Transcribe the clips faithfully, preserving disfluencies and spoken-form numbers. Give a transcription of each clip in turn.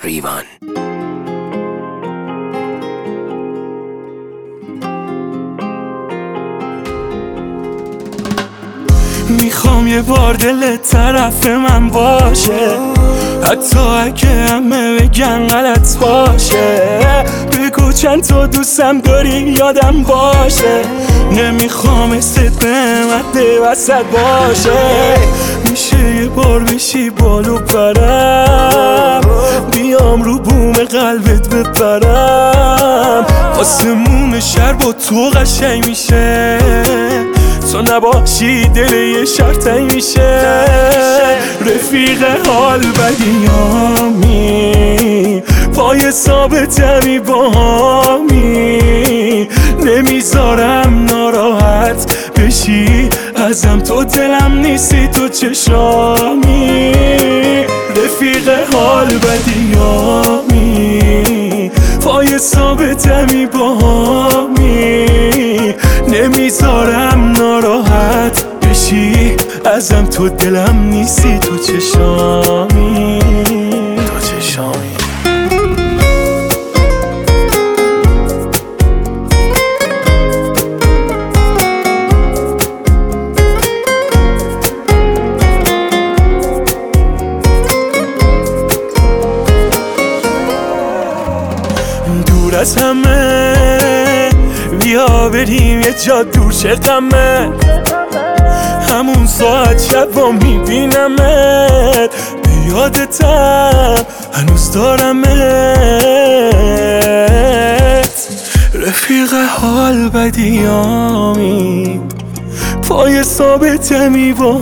ریوان. میخوام یه بار دلت طرف من باشه، حتی اگه همه بگن غلط باشه. بگو چند تا دوستم داری یادم باشه، نمیخوام استت به وسط باشه. میشه یه بار بشی بالو برم، بیام رو بوم قلبت بپرم. آسمون شهر با تو قشنگ میشه، تو نباشی دل یه شهر تنگ میشه. رفیق حال بدیامی، پای ثابتمی با همی، نمیذارم ناراحت بشی ازم، تو دلم نیستی تو چشامی. رفیق حال بدیامی، پای ثابتمی با همی، نمیذارم ناراحت بشی ازم، تو دلم نیستی تو چشامی، تو چشامی. دور از همه بیا بریم یه جا دور، چه غمه همون ساعت شب با میبینمت، بیادتم هنوز دارمت. رفیق حال بدیامی، پای ثابتمی با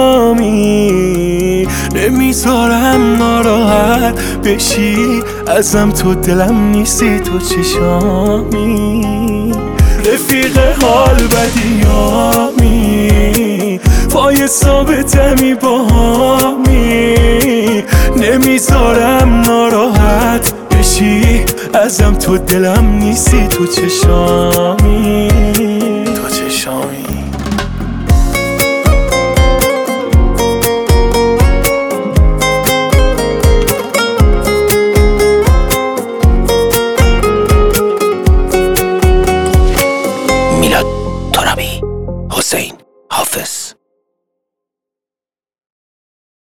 همی، نمیذارم ناراحت بشی ازم، تو دلم نیستی تو چشامی. رفیق حال بدیامی، پای ثابتمی با همی، نمیذارم ناراحت بشی ازم، تو دلم نیستی تو چشامی.